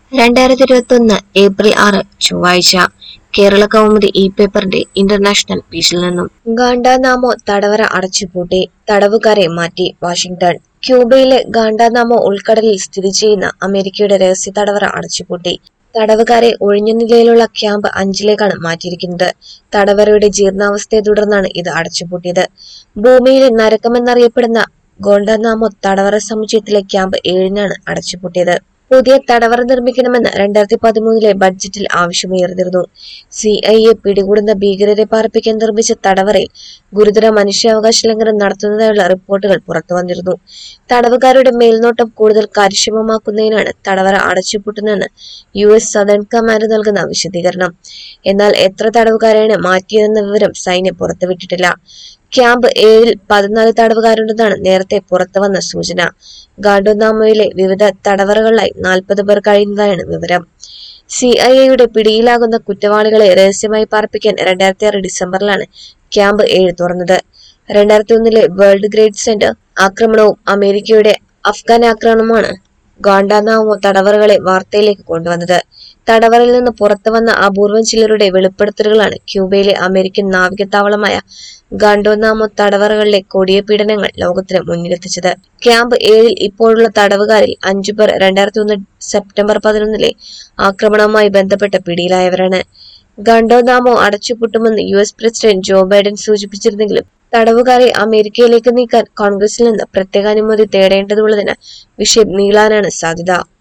2021 April 6 ചൊവ്വാഴ്ച കേരള കൗമുദി ഈ പേപ്പറിന്റെ ഇന്റർനാഷണൽ പേജിൽ നിന്നും ഗാണ്ടാനാമോ തടവറ അടച്ചുപൂട്ടി, തടവുകാരെ മാറ്റി വാഷിംഗ്ടൺ. ക്യൂബയിലെ ഗാണ്ടാനാമോ ഉൾക്കടലിൽ സ്ഥിതി ചെയ്യുന്ന അമേരിക്കയുടെ രഹസ്യ തടവറ അടച്ചുപൂട്ടി. തടവുകാരെ ഒഴിഞ്ഞ നിലയിലുള്ള ക്യാമ്പ് 5ലേക്കാണ് മാറ്റിയിരിക്കുന്നത്. തടവറയുടെ ജീർണാവസ്ഥയെ തുടർന്നാണ് ഇത് അടച്ചുപൂട്ടിയത്. ഭൂമിയിലെ നരകമെന്നറിയപ്പെടുന്ന ഗോണ്ടാനാമോ തടവറ സമുച്ചയത്തിലെ ക്യാമ്പ് 7നാണ് അടച്ചുപൂട്ടിയത്. പുതിയ തടവറ നിർമ്മിക്കണമെന്ന് 2013 ബഡ്ജറ്റിൽ ആവശ്യമുയർന്നിരുന്നു. CIA പിടികൂടുന്ന ഭീകരരെ പാർപ്പിക്കാൻ നിർമ്മിച്ച തടവറയിൽ ഗുരുതര മനുഷ്യാവകാശ ലംഘനം നടത്തുന്നതായുള്ള റിപ്പോർട്ടുകൾ പുറത്തുവന്നിരുന്നു. തടവുകാരുടെ മേൽനോട്ടം കൂടുതൽ കാര്യക്ഷമമാക്കുന്നതിനാണ് തടവറ അടച്ചുപൂട്ടുന്നതെന്ന് US സദേൺ കമാൻഡ് നൽകുന്ന വിശദീകരണം. എന്നാൽ എത്ര തടവുകാരെയാണ് മാറ്റിയതെന്ന വിവരം സൈന്യം പുറത്തുവിട്ടിട്ടില്ല. ക്യാമ്പ് 7ൽ 14 തടവുകാരുണ്ടെന്നാണ് നേരത്തെ പുറത്തുവന്ന സൂചന. ഗാണ്ടാനാമോയിലെ വിവിധ തടവറകളിലായി 40 പേർ കഴിയുന്നതായാണ് വിവരം. CIA പിടിയിലാകുന്ന കുറ്റവാളികളെ രഹസ്യമായി പാർപ്പിക്കാൻ 2006 ഡിസംബറിലാണ് ക്യാമ്പ് 7 തുറന്നത്. 2001 വേൾഡ് ട്രേഡ് സെന്റർ ആക്രമണവും അമേരിക്കയുടെ അഫ്ഗാൻ ആക്രമണവുമാണ് ഗാണ്ടാനാമോ തടവറകളെ വാർത്തയിലേക്ക് കൊണ്ടുവന്നത്. തടവറയിൽ നിന്ന് പുറത്തുവന്ന അപൂർവം ചിലരുടെ വെളിപ്പെടുത്തലുകളാണ് ക്യൂബയിലെ അമേരിക്കൻ നാവികത്താവളമായ ഗാണ്ടാനാമോ തടവറകളിലെ കൊടിയ പീഡനങ്ങൾ ലോകത്തിന് മുന്നിലെത്തിച്ചത്. ക്യാമ്പ് 7ൽ ഇപ്പോഴുള്ള തടവുകാരിൽ 5 പേർ 2001 സെപ്റ്റംബർ 11 ആക്രമണവുമായി ബന്ധപ്പെട്ട് പിടിയിലായവരാണ്. ഗാണ്ടാനാമോ അടച്ചുപൂട്ടുമെന്ന് US പ്രസിഡന്റ് ജോ ബൈഡൻ സൂചിപ്പിച്ചിരുന്നെങ്കിലും തടവുകാരെ അമേരിക്കയിലേക്ക് നീക്കാൻ കോൺഗ്രസിൽ നിന്ന് പ്രത്യേക അനുമതി തേടേണ്ടതുള്ളതിനാൽ വിഷയം നീളാനാണ് സാധ്യത.